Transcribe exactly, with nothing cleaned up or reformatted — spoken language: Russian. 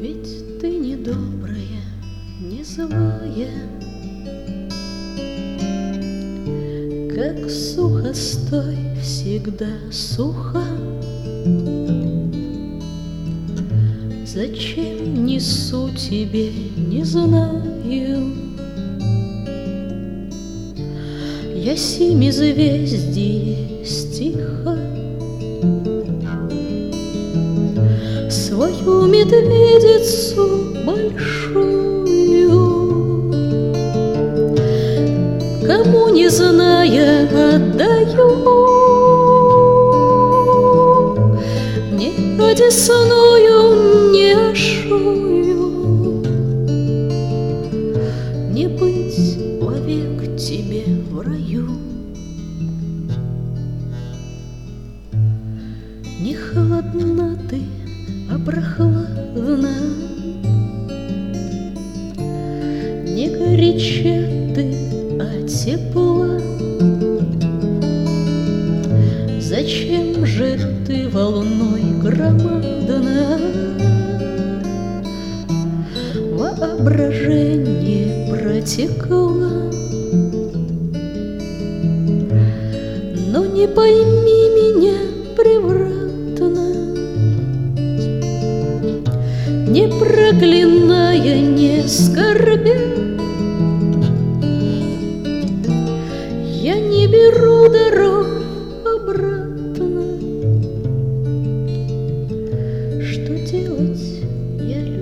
Ведь ты не добрая, не злая, как сухостой всегда сухо. Зачем несу тебе, не знаю, я семизвездие стиха. Свою медведицу большую, кому не зная отдаю, не одесную, не ошую, не быть вовек тебе в раю. Не холодна ты, а прохладна, не горяча ты, а тепла. Зачем же ты волной громадна воображение протекла? Но не пойми меня превратно, не проклиная, не скорбя. Я не беру дорог обратно. Что делать, я люблю.